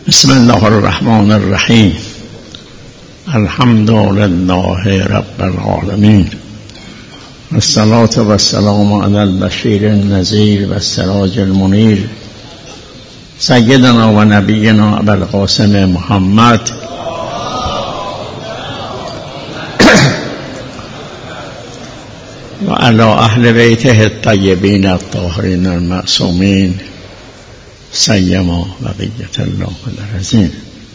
بسم الله الرحمن الرحیم. الحمد لله رب العالمین، والصلاة والسلام علی البشیر النذیر والسراج المنیر، سیدنا و نبینا ابوالقاسم محمد و علی اهل بیته الطیبین الطاهرین المعصومین، سیما بقیت الله العظیم.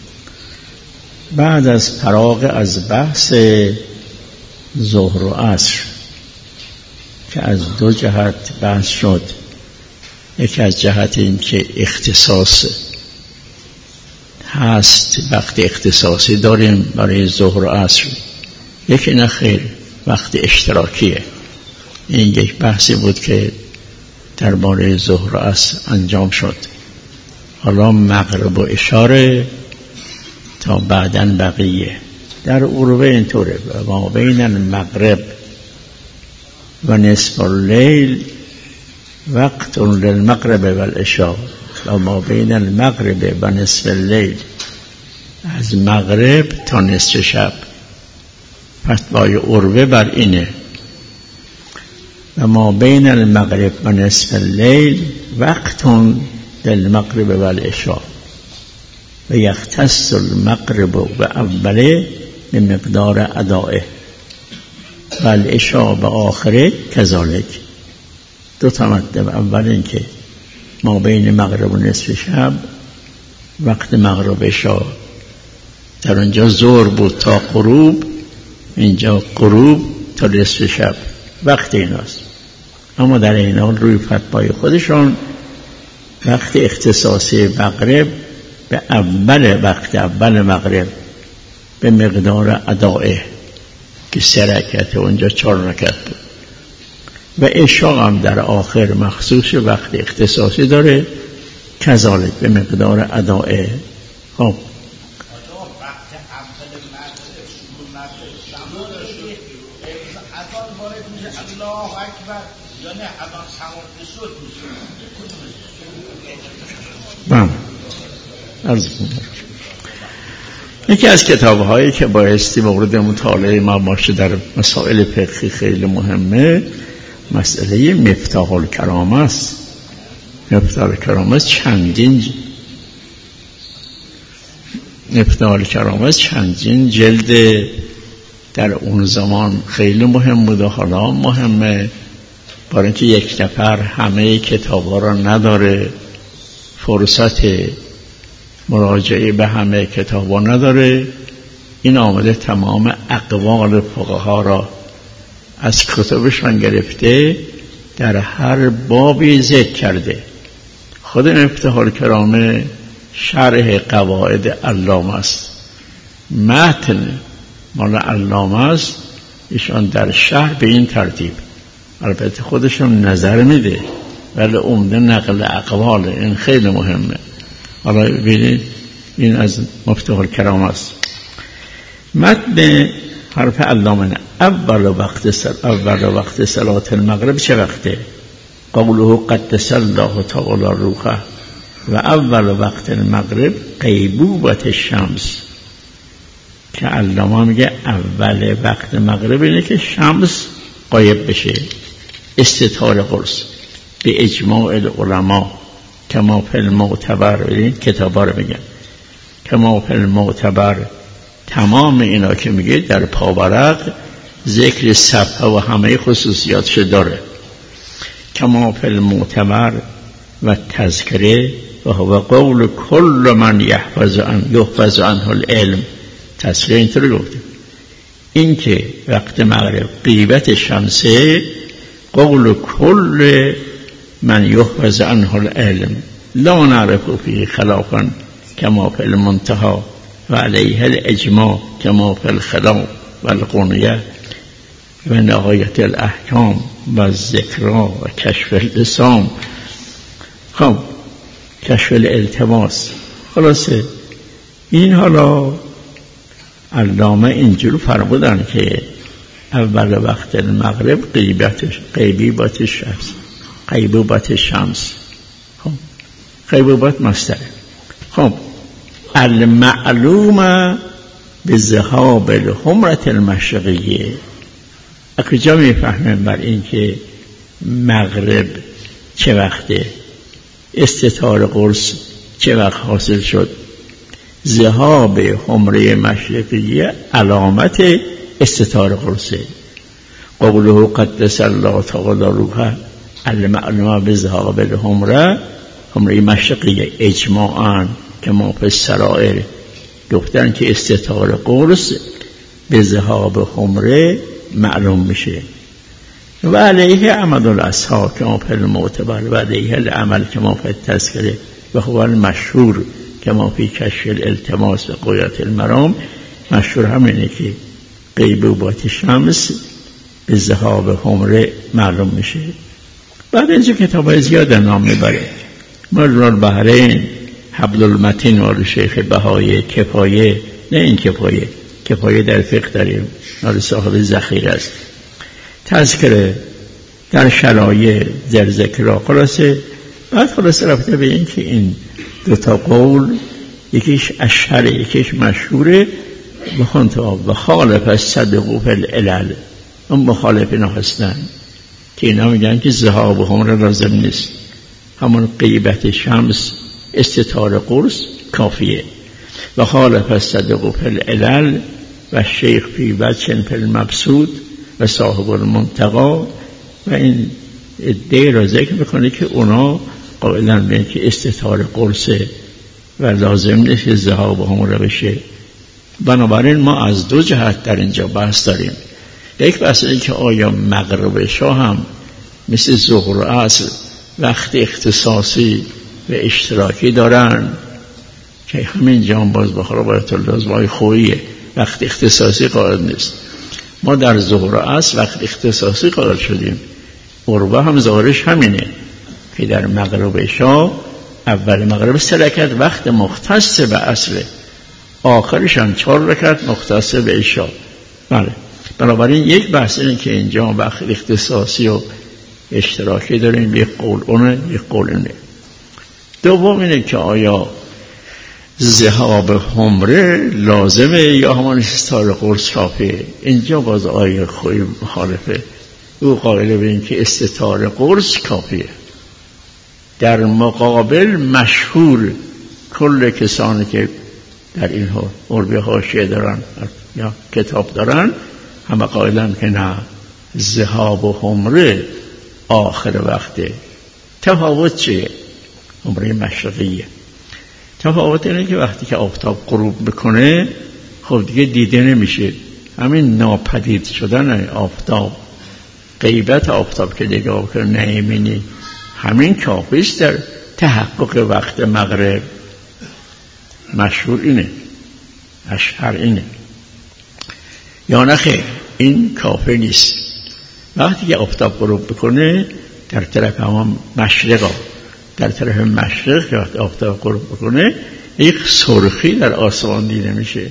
بعد از فراغ از بحث ظهر و عصر که از دو جهت بحث شد، یکی از جهت این که اختصاص هست، وقت اختصاصی داریم برای ظهر و عصر، یکی نه خیر، وقت اشتراکیه. این یک بحثی بود که درباره ظهر و عصر انجام شد. حالا مغرب و اشاره تا بعداً بقیه. در عروه اینطوره: ما بین المغرب و نصف اللیل وقت للمغرب و العشاء و ما بین المغرب و نصف اللیل، از مغرب تا نصف شب. فتوای عروه بر اینه: و ما بین المغرب و نصف اللیل وقت للمغرب و العشاء و یختص المغرب و اوله به مقدار ادائه و العشاء به آخره کذالک. دو تا مطلب: اول این که ما بین مغرب و نصف شب وقت مغرب و عشاء، در اونجا ظهر بود تا غروب، اینجا غروب تا نصف شب، وقت ایناست. اما در این حال روی فتوای خودشون وقت اختصاصی مغرب به اول مغرب به مقدار ادائه که 3 رکعت، اونجا 4 رکعت بود، و عشاء هم در آخر مخصوص وقت اختصاصی داره، کذالک به مقدار ادائه. خب یکی از کتاب‌هایی که بایستی مورد مطالعه ما باشه در مسائل فقهی خیلی مهمه، مسئله مفتاح الکرامه است. مفتاح الکرامه چندین جلد در اون زمان خیلی مهم بود و حالا مهمه، برای اینکه یک نفر همه کتاب‌ها را نداره، فرصت مراجعه به همه کتاب‌ها نداره. این آمده تمام اقوال فقها را از کتابشان گرفته، در هر بابی ذکر کرده. خود مفتاح الکرامه شرح قواعد علامه است، متن مال علامه است، ایشان در شرح به این ترتیب، البته خودشون نظر میده ولی عمده نقل اقوال، این خیلی مهمه. حالا ببینید این از مفتاح الکرامه است. متن حرف علامه: اول وقت صلات المغرب چه وقته؟ قوله قدس الله تعالی روحه. و اول وقت المغرب غیبوبت الشمس، که علامه میگه اول وقت مغرب اینه که شمس غایب بشه، استتار قرص به اجماع العلماء، کما فی المعتبر. این کتابا رو میگن کما فی المعتبر. تمام اینا که میگه در پاورق ذکر صفحه و همه خصوصیاتش داره. کما فی المعتبر و تذکره و هو قول کل من یحفظ عنه العلم. تذکره اینطوری گفته، این که وقت مغرب غیبت شمسه، قول کل من یحفظ عنه العلم لا نعرف فيه خلافا کما فی المنتهى و علیه الاجماع کما فی الخلاف و القنیه و نهایت الاحکام و الذکرا و کشف اللسان. خب کشف الالتماس. خلاصه این حالا علامه اینجور فرمودن که اول وقت المغرب غیبوبت شمس. خب غیبوبت مصدره. خب المعلوم به ذهاب الحمرة المشرقیه. کجا میفهمیم بر این که مغرب چه وقته، استتار قرص چه وقت حاصل شد؟ ذهاب حمره مشرقیه علامت استتار قرصه. قوله قدس الله تعالی روحه المعلوم به ذهاب الحمره، حمره مشرقیه اجماعاً که ما فی السرائر گفتن که استتار قرص به ذهاب حمره معلوم میشه. و علیه عمل الاصحاب که ما فی المعتبر و علیه العمل که ما فی التذکره و هو المشهور که ما فی کشف الالتماس و غایت المرام. مشهور همینه که غیبوبات شمس به ذهاب حمره معلوم میشه. بعد اینجا کتاب زیاد نام میبره. مجموع البحرین، حبل المتین و شیخ بهایی، کفایه، نه این کفایه در فقه داریم، نال صاحب ذخیره است، تذکره در شرایع در ذکر خلاصه. بعد خلاصه رفته به این که این دوتا قول یکیش اشهر یکیش مشهوره. بخونتا و خالف از صدقو فی العلل، اون مخالف اینا هستن که اینا میگن که ذهاب حمره لازم نیست، همون غیبت شمس استتار قرص کافیه. و خالف از صدقو فی العلل و شیخ فی وجه فی المبسوط و صاحب المنتقا. و این ادعای را ذکر میکنه که اونا قائلن به که استتار قرصه و لازم نیست ذهاب حمره بشه. بنابراین ما از دو جهت در اینجا بحث داریم. یک بحث این که آیا مغرب شاه هم مثل ظهر و عصر وقت اختصاصی و اشتراکی دارن که همین جان باز بخورا باید الله خوییه، وقت اختصاصی قائل نیست. ما در ظهر و عصر وقت اختصاصی قائل شدیم. عروه هم ظاهرش همینه که در مغرب شاه اول مغرب 3 رکعت وقت مختص به عصره، آخرش هم 4 رکعت مختص به عشاء. بله، بنابراین یک بحث اینه که اینجا وقت اختصاصی و اشتراکی داریم، یک قول اونه یک قول اینه. دوم اینه که آیا ذهاب حمره لازمه یا همان استتار قرص کافیه؟ اینجا باز آیه خوی مخالفه. او قائل به این که استتار قرص کافیه. در مقابل مشهور کل کسانی که در این عربی حاشیه دارن یا کتاب دارن همه قائلن که نه، ذهاب و حمره آخر وقته. تفاوت چیه؟ حمره مشرقیه. تفاوت اینه که وقتی که آفتاب غروب بکنه خب دیگه دیده نمیشه. همین ناپدید شدن آفتاب، غیبت آفتاب که نگاه کنه نمیبینی، همین کافیست در تحقق وقت مغرب. مشهور اینه، اشهر اینه. یا نه خیر، این کافی نیست. وقتی که آفتاب غروب بکنه در طرف هم مشرق، در طرف مشرق که وقتی آفتاب غروب بکنه یک سرخی در آسمان دیده میشه.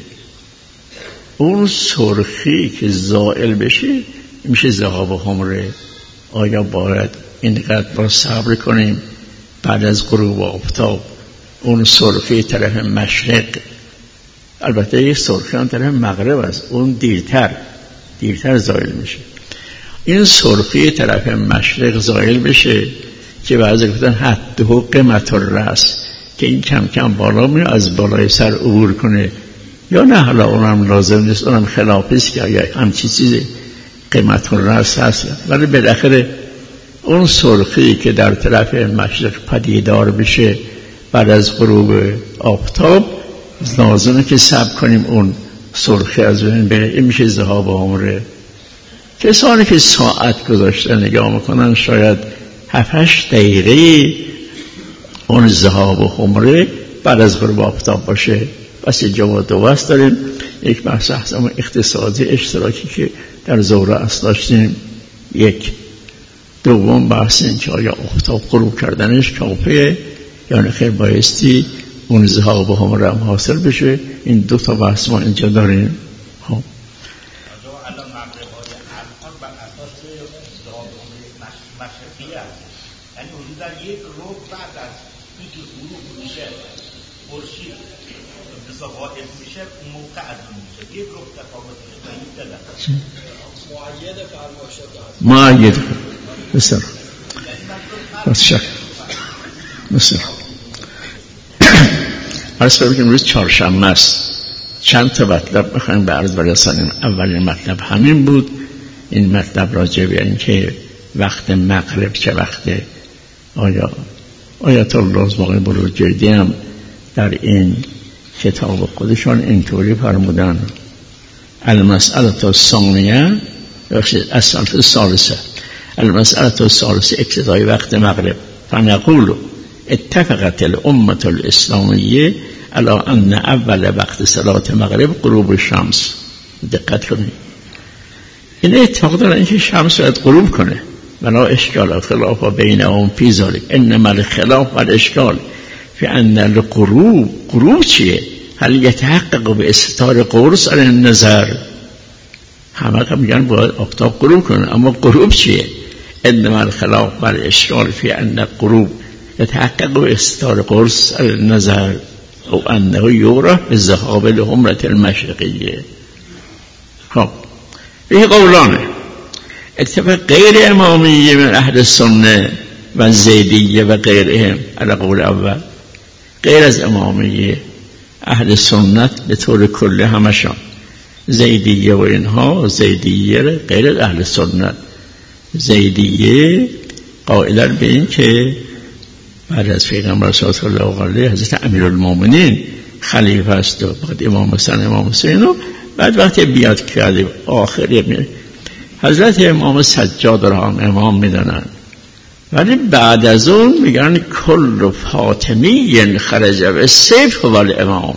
اون سرخی که زائل بشه میشه ذهاب حمره. آیا باید اینقدر با صبر کنیم بعد از غروب آفتاب اون سرخی طرف مشرق؟ البته یک سرخی هم طرف مغرب است، اون دیرتر زائل میشه. این سرخی طرف مشرق زائل بشه که بعضی گفتن حد و قیمت الرأس، که این کم کم بالا میره از بالای سر عبور کنه. یا نه حالا اونم لازم نیست، اونم خلافیست که یا همچی چیزی قیمت الرأس هست. ولی بالاخره اون سرخی که در طرف مشرق پدیدار بشه بعد از غروب آفتاب لازمه که صبر کنیم اون سرخی از بین بره. این میشه ذهاب حمره. کسانی که ساعت گذاشتن نگاه میکنن شاید 7-8 دقیقه اون ذهاب حمره بعد از غروب آفتاب باشه. پس جواب دو بحث داریم. یک بحث اقتصادی اشتراکی که در ظهر اصل داشتیم، یک. دوم بحث این که آیا آفتاب غروب کردنش کافیه یا نه خیر بایستی اون ذهاب حمره هم حاصل بشه. این 2 تا بحث ما اینجا داریم. خب قائل میشه اون موقع اذان میشه. یک گروه تفاوتی معید بسر بس شک بسر عرض کنم روز چهارشنبه است. چند تا مطلب میخوایم به عرض برسانیم. اولین مطلب همین بود. این مطلب راجع به این که وقت مغرب چه وقته. آیت الله باقی بروجردی هم در این کتاب خودشان اینطوری فرمودن: المسئله الثانیه المسئله الثالثه المسئله الثالثه ابتدای وقت مغرب فنقول اتفقت الامه الاسلامیه على ان اول وقت صلاه مغرب غروب الشمس. دقت کنید، این اتفاق دارن اینکه شمس باید غروب کنه. ولا اشکال خلاف بینهم فی ذلک، انما الخلاف والاشکال فی ان الغروب چیه؟ هل یتحقق به استتار قرص علی النظر؟ همه میگن باید آفتاب غروب کنه، اما غروب چیه؟ انما الخلاف والاشکال فی ان الغروب يتحقق استتار قرص علی النظر او انه یوره بالذهاب لحمرة المشرقیه. خب این قولانه اتفاق غیر امامیه من اهل السنه و زیدیه و غیرهم علی قول اول. غیر از امامیه اهل سنت به طور کلی همشان، زیدیه و اینها، زیدیه غیر از اهل سنت. زیدیه قائلن به این که بعد از پیغمبر صلی الله علیه حضرت امیرالمومنین خلیفه است و بعد امام حسن امام حسین و بعد وقتی بیاد کرده آخری حضرت امام سجاد را هم امام میدانن، ولی بعد از اون میگن کل فاطمی خرج بالسیف هو الامام.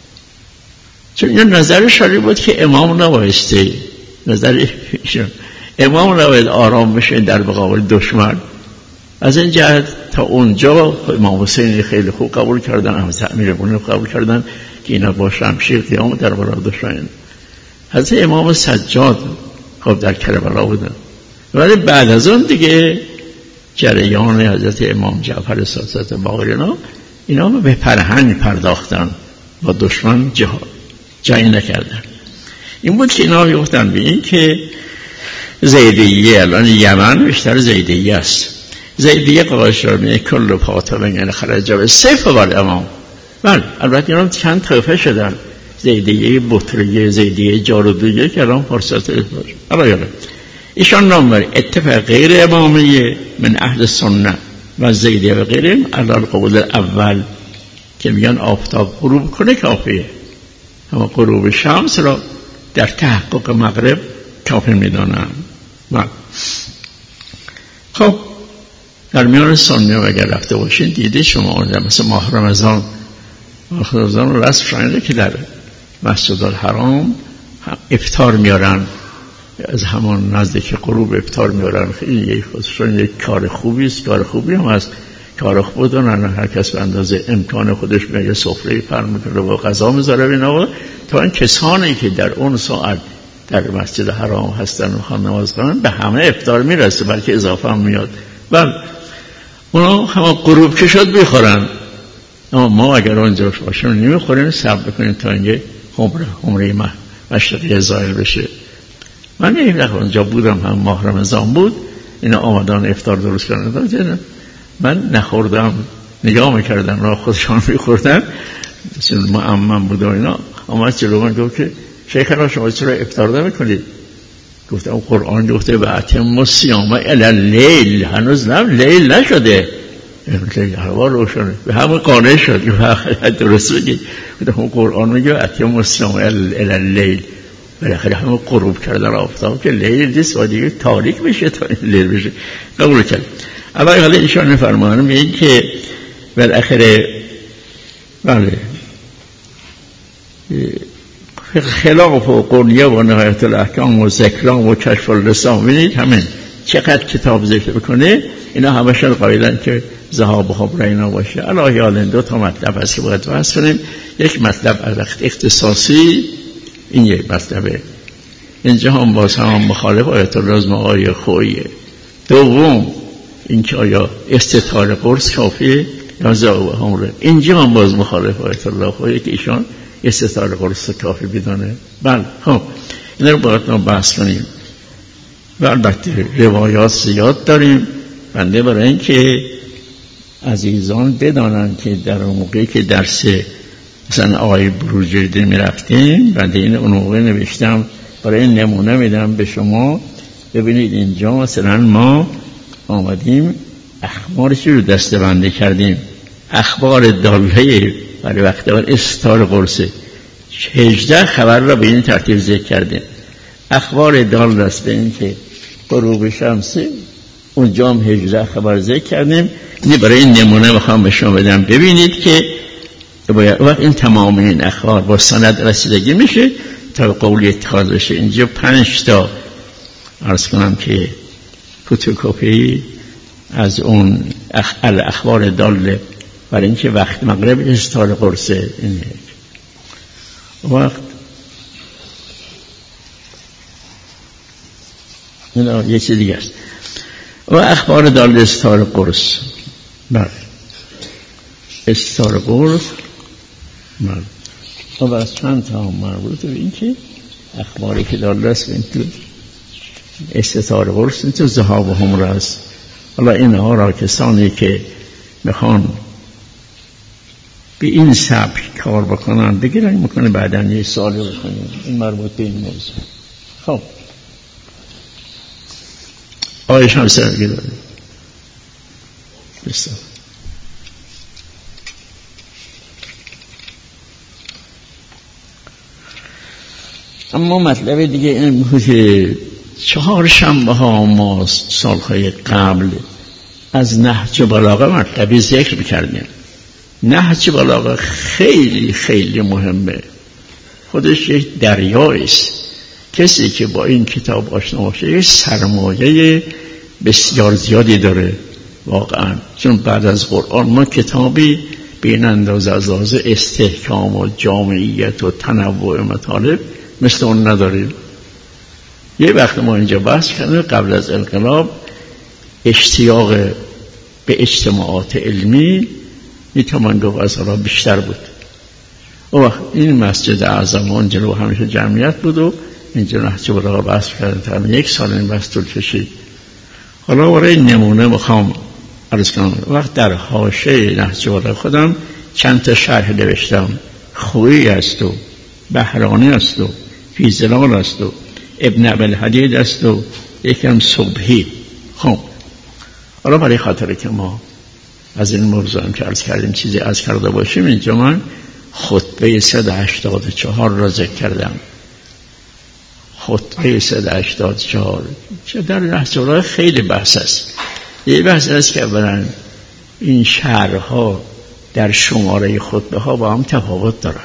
چون این نظر شریع بود که امام نبایسته، نظر امام نباید آرام بشه در مقابل دشمن. از این جهت تا اونجا امام حسین خیلی خوب قبول کردن، حضرت امیرالمومنین قبول کردن که اینا با شمشیر قیام در برابر دشمن. حضرت امام سجاد خب در کربلا بودن، ولی بعد از اون دیگه جریان حضرت امام جعفر صادق باقر اینا به فرهنگ پرداختن، با دشمن جنگ نکردن. این بود که اینا گفتن به این که زیدیه، الان یمن بیشتر زیدیه است. زیدیه قواش را میگه کل فاطمه یعنی خرج بالسیف هو الامام. بله البته اینا چند طایفه شدن، زیدیه بطریه، زیدیه جارودیه که الان فرصت باشه. ایشان نام بر اتفاق غیر امامیه من اهل سنت و زیدیه و غیرهم علی القول اول که میگن آفتاب غروب کنه کافیه، اما غروب شمس را در تحقق مغرب کافی میدانن. خب در میان سنی و اگر رفته باشین دیده شما مثل ماه رمضان رو رسم شنیده که در مسجد الحرام افطار میارن، از همان نزدیک غروب افطار میارن. خیلی خودشون یک کار خوبی است، کار خوبی هم هست، کار خوب دارن. هر کس به اندازه امکان خودش میگه سفره فرم میکنه و غذا میذاره اینا، تا این کسانی که در اون ساعت در مسجد حرام هستن و خواهند نماز کنن به همه افطار میرسه، بلکه اضافه هم میاد. بله اونا همه غروب که شد بخورن، اما ما اگر اونجا باشیم نمیخوریم، صبر بکنیم تا اینکه عمره مشرقی زائل بشه. من یک وقت اونجا بودم، هم ماه رمضان بود، اینا آمدن افطار درست کردن، من نخوردم، نگاه میکردم را خودشان میخوردن. معمم بود و اینا آمد جلو من گفت که شیخنا شما چرا افطار نمیکنید؟ گفتم قرآن گفته و اتم الصیام الی اللیل، هنوز لیل نشده، هوا روشنه، به همه قانع شد درست بگید. گفتم قرآن میگه اتم الصیام الی اللیل، بالاخره همه غروب کردن آفتاب که لیل نیست و دیگه تاریک بشه تا لیل بشه. قبول کرد. اما حالا ایشان میفرمایند میگه که بالاخره بله خلاف و قرنیه و نهایت الاحکام و ذکران و کشف اللسان، ببینید همین چقدر کتاب ذکر بکنه اینا همشون قایلن که ذهاب خبر اینا باشه. الهی حالا دو تا مطلب هست که باید بحث کنیم. یک مطلب از اختصاصی، این یک مطلبه، اینجا هم باز هم مخالف آیت الله از آیه خویه. دوم اینکه آیا استطار قرص کافیه یا زاویه همره. اینجا هم باز مخالف آیت الله خواهی که ایشان استطار قرص کافی بدانه. بله خب این رو باید ما بحث کنیم و البته روایات زیاد داریم. بنده برای این که عزیزان بدانن که در موقعی که درس مثلا آقای بروجردی می رفتیم، بنده این اون موقع نوشتم برای نمونه میدم به شما. ببینید اینجا مثلا ما آمدیم اخبارش رو دسته بنده کردیم. اخبار دالهی برای وقت اول استار قرصه 18 خبر را به این ترتیب ذکر کردیم. اخبار دال دست به این که غروب شمسه اونجا هم 18 خبر ذکر کردیم. این برای این نمونه میخوام به شما بدم ببینید که باید وقت این تمام این اخبار با سند رسیدگی میشه تا قول اتخاذ بشه. اینجا 5 تا عرض کنم که فتوکپی از اون اخبار داله برای اینکه وقت مغرب استار قرصه. این وقت این یه چیز دیگه است و اخبار دال استار قرص. بله استار قرص. بله و از چند تا مربوط به این که اخباری که دال است این تو استار قرص این تو ذهاب هم راست. حالا اینها را کسانی که میخوان به این سبک کار بکنن بگیرن میکنه بعدا یه سوالی بکنیم این مربوط به این موضوع. خب آقای شمس رنگی داریم بسیار. اما مطلب دیگه این بود که 4 شنبه ها ما سالهای قبل از نهج بلاغه مطلبی ذکر بکردیم. نهج بلاغه خیلی خیلی مهمه، خودش یک دریایی است. کسی که با این کتاب آشنا باشه یک سرمایه بسیار زیادی داره واقعا. چون بعد از قرآن ما کتابی به این اندازه از لحاظ استحکام و جامعیت و تنوع مطالب مثل اون نداریم. یه وقت ما اینجا بحث کردیم قبل از انقلاب اشتیاق به اجتماعات علمی میتوان گفت از حالا بیشتر بود. و این مسجد اعظم اونجا همیشه جمعیت بود و اینجا نهج بلاغه بحث کردن تا 1 سال این بحث طول کشید. حالا برای نمونه میخوام عرض کنم. وقت در حاشیه نهج بلاغه خودم چند تا شرح نوشتم. خویی است و بهرانی است و فیزلال است و ابن ابوالحدید است و یکم صبحی. خب حالا برای خاطر که ما از این موضوع هم که عرض کردیم چیزی از کرده باشیم، اینجا من خطبه 184 را ذکر کردم. خطبه 184 چه در نهج بلاغه خیلی بحث است. یه بحث است که اولا این شرح‌ها در شماره خطبه ها با هم تفاوت دارن.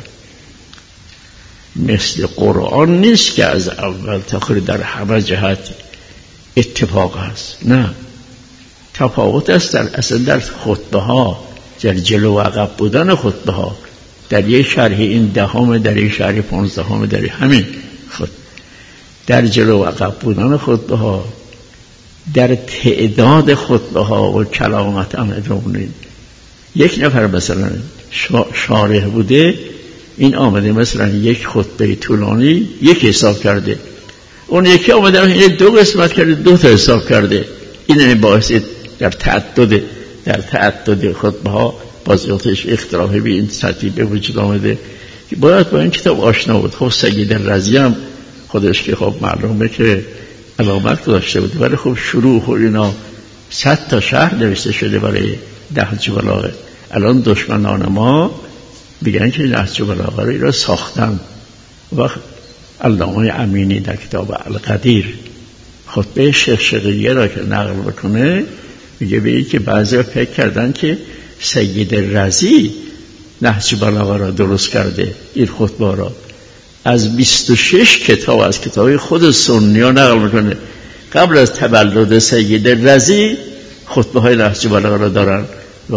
مثل قرآن نیست که از اول تا آخر در همه جهت اتفاق است. نه، تفاوت است اصلا در خطبه ها، در جلو و عقب بودن خطبه ها. در یک شرح این 10، در یک شرح 15، در همین خود در جلو و عقب بودن خطبه ها، در تعداد خطبه ها و کلامت هم ادامونید. یک نفر مثلا شارح بوده، این آمده مثلا یک خطبه طولانی یک حساب کرده، اون یکی آمده این 2 قسمت کرده 2 تا حساب کرده. این باعث در تعدد خطبه ها بازیاتش اختلافی به این سطحی به وجود آمده که باید با این کتاب آشنا بود. خب سید رضی هم خودش که خب معلومه که علامت داشته بود، ولی خب شروع و اینا 100 تا شرح نوشته شده برای نهج بلاغه. الان دشمنان ما میگن که نهج بلاغه را ساختن. وقت علامه امینی در کتاب القدیر خطبه شیخ شقیقی را که نقل بکنه میگه به این که بعضی فکر کردن که سید رضی نهج بلاغه را درست کرده. این خطبه را از 26 کتاب از کتاب خود سنی ها نقل میکنه. قبل از تولد سید رضی خطبه های نهج بلاغه را دارن.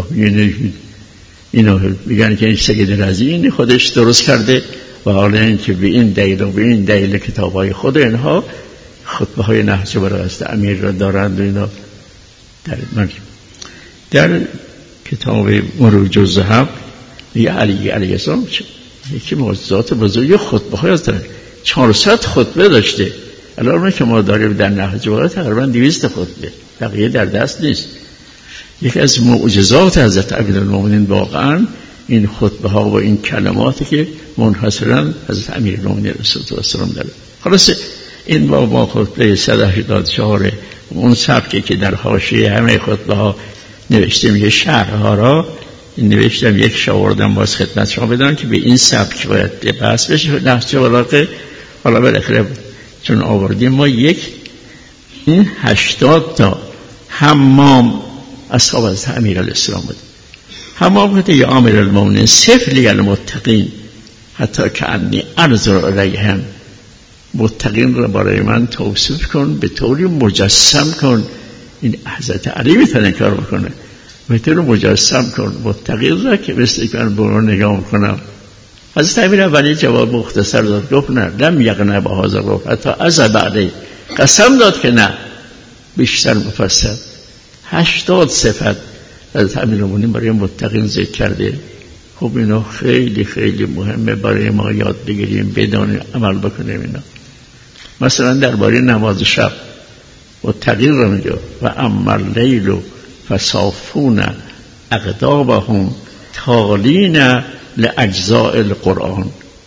اینا میگن که این سید رضی این خودش درست کرده و حالا این که به این دلیل و به این دلیل کتاب های خود اینها خطبه های نهج بلاغه است امیر را دارند و اینا. در کتاب مروج الذهب یه علی علیه السلام یکی معجزات بزرگ خطبه های داره، 400 خطبه داشته. الان که ما داریم در نهج البلاغه تقریبا 200 خطبه، بقیه در دست نیست. یکی از معجزات حضرت امیرالمومنین واقعا این خطبه ها و این کلماتی که منحصرا حضرت امیرالمومنین علیه السلام داره. خلاص این با خطبه 184 اون سبکی که در حاشیه همه خطبه ها نوشته میگه شرحها را نوشتم، یک شاوردم باز خدمت شما بدم که به این سبک باید بحث بشه. نهج البلاغه حالا بالاخره چون آوردیم ما این 80 تا حمام اصحاب از امیر علیه السلام بود. حمام گفته یا امیر المؤمنین صف لی المتقین حتی که انی انظر الیهم، متقین را برای من توصیف کن، به طوری مجسم کن. این حضرت علی میتونه کار بکنه، به طوری مجسم کن متقین را که مثل که من به اون نگاه میکنم. حضرت امیر اولی جواب مختصر داد، گفت نه لم یقنع با هذا، گفت حتی از بعدی قسم داد که نه، بیشتر مفصل 80 صفت حضرت امیرالمومنین برای متقین ذکر کرده. خب اینا خیلی خیلی مهمه برای ما یاد بگیریم، بدانیم، عمل بکنیم. اینا مثلا درباره نماز شب متقین را میگه و اما اللیل فصافون اقدامهم تالین لاجزاء القرآن.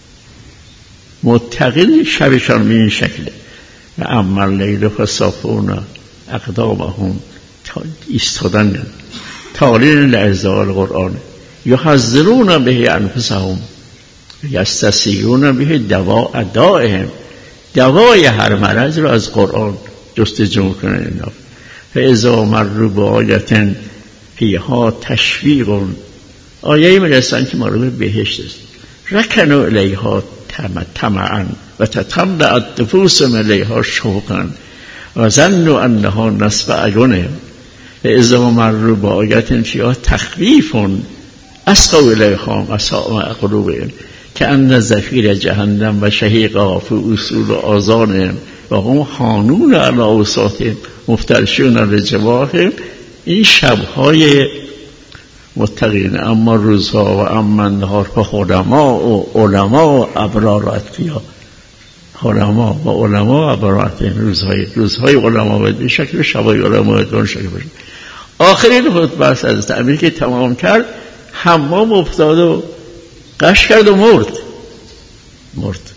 متقین شبشان به این شکله و اما اللیل فصافون اقدامهم ایستادن تالین لاجزاء القرآن یحذرون به انفسهم یستسیرون به دواء دائهم. دوای هر مرض رو از قرآن جستجو کنن. اینا فاذا مروا بآیة فیها تشویق، آیه‌ای میرسن که مورد بهشت است، رکنوا الیها طمعا و تطلع نفوسهم الیها شوقا و ظنوا انها نصب اعینهم. فاذا مروا بآیة فیها تخویف اسقوا الیها مسامع قلوبهم کأن زفیر جهنم و شهیقها فی اصول آذانهم و هم حانون علی اوساطهم مفترشون رجواهم. این شبهای متقین. اما روزها و اما نهار فخلما و علما و ابرار اتقیا. علما و علما و ابرار روزهای علما باید به شکل، شبهای علما باید به شکل باشه. آخرین خطبه از امیر که تمام کرد، حمام افتاد و قش کرد و مرد.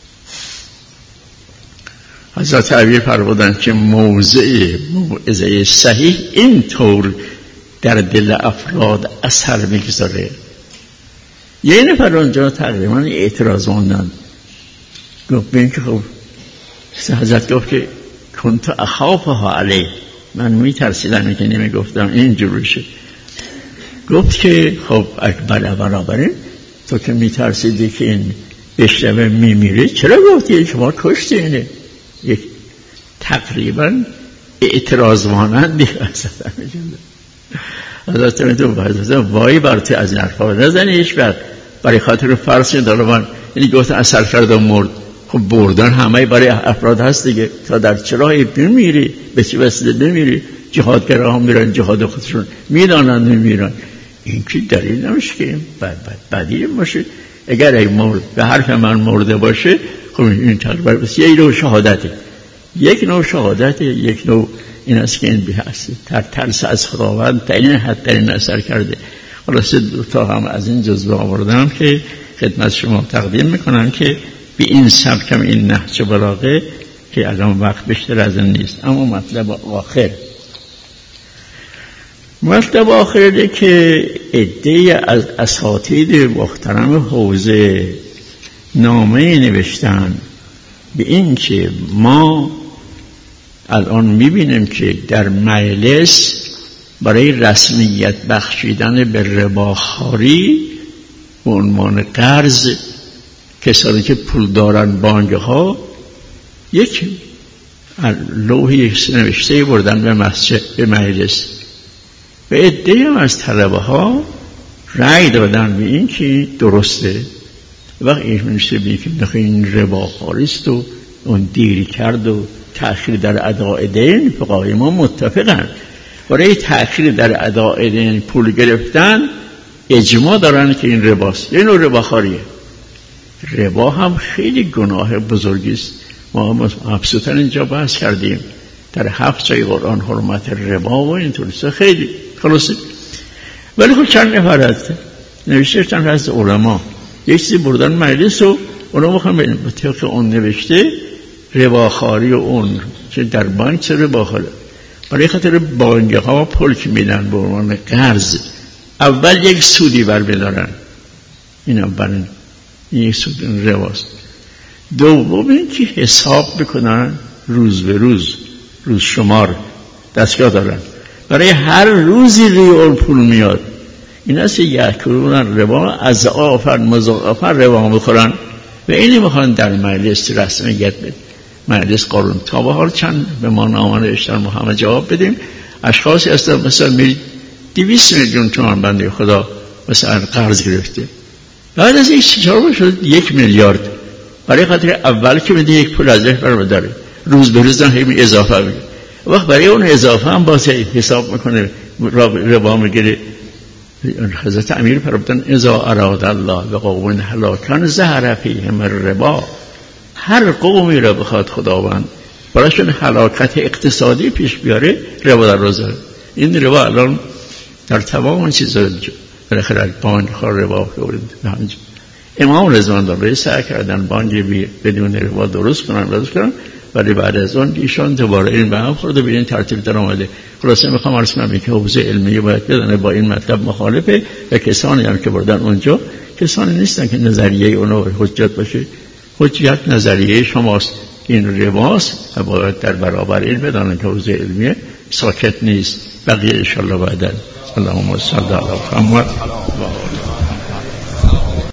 حضرت علی فرمودند که موعظه صحیح اینطور در دل افراد اثر میگذاره. یه نفر اونجا تقریبا اعتراض ماندن، گفت ببین که خب حضرت گفت که کنت اخافها علیه، من میترسیدم که نمیگفتم اینجور بشه. گفت که خب برابرین تو که میترسیدی که این بشنوه میمیره، چرا گفتی شما کشتی اینه؟ یک تقریبا اعتراض مانندی حضرت میتون وای بر تو از این حرفا نزنی هیچ وقت، برای خاطر فرض داره من یعنی گفتن اثر کرده مرد. خب بردن همه برای افراد هست دیگه، تا در چه راهی بمیری، به چه وسیله بمیری. جهادگرها هم میرن جهاد خودشون میدانند میمیرن، این که دلیل نمیشه که این بدی باشه. اگر این مرد به حرف من مرده باشه، خب این تقریبا بس یک نوع شهادته، یک نوع این است که این به هستی ترس از خداوند تا این حد در این اثر کرده. خلاصه دو تا هم از این جزوه آوردم که خدمت شما تقدیم میکنم که به این سبک هم این نهج بلاغه که الان وقت بیشتر از این نیست. اما مطلب آخره که عده از اساتید محترم حوزه نامه نوشتن به این که ما الان میبینیم که در مجلس برای رسمیت بخشیدن به رباخواری به عنوان قرض کسانی که پول دارن بانک ها یک لوحی نوشته بردن به مسجد به مجلس و عده‌ای از طلبه ها رأی دادن به این که درسته. وقتی این میشه بگیم این رباخواری است و اون دیری کرد و تأخیر در اداء دین، فقهای ما متفقن. برای تأخیر در ادای پول گرفتن اجماع دارن که این رباست. این نوع رباخاریه. ربا هم خیلی گناه بزرگی است. ما مبسوطن اینجا بحث کردیم در 7 جای قرآن حرمت ربا و اینطوریه خیلی خلاصه. ولی خب چند نفر هست نوشته چند از علما یک چیزی بردن مجلس و اونا میخوان ببینیم با طبق اون نوشته رباخاری و اون که در بانک چه رباخاری برای خاطر بانک ها پول که میدن به عنوان قرض اول یک سودی بر بدارن، این اولین یک سود رواست. دوم این که حساب بکنن روز به روز شمار دستگاه دارن برای هر روزی ریال پول میاد. این است یأکلون ربا اضعافا مضاعفا ربا میخورن و اینی میخوان در مجلس رسمیت بده. مجلس قانون تا به حال چند به ما نامه نوشتن ما همه جواب بدیم. اشخاصی هستن مثلا 200 میلیون تومان بنده خدا مثلا قرض گرفته، بعد از این چهار شد 1 میلیارد برای خاطر اول که میده یک پول ازش برمی‌داره روز به روز هم اضافه میشه. وقت برای اون اضافه هم باز حساب میکنه ربا میگیره. حضرت امیر فرمودن اذا اراد الله بقوم هلاکا ظهر فیهم الربا. هر قومی را بخواد خداوند براشون هلاکت اقتصادی پیش بیاره ربا در روزه. این ربا الان در تمام چیزا بالاخره بانک خور ربا کنند. امام رضوان الله سعی کردن بانک بدون ربا درست کنن ولی بعد از اون ایشان دوباره این به هم خورده به این ترتیب در آمده. خلاصه میخوام عرض کنم که حوزه علمی باید بدونه با این مطلب مخالفه و کسانی هم که بردن اونجا کسانی نیستن که نظریه اونا حجت باشه. حجت نظریه شماست، این رباست و باید در برابر این بدانن که حوزه علمیه ساکت نیست. بقیه انشاءالله بعدن. اللهم صل علی محمد.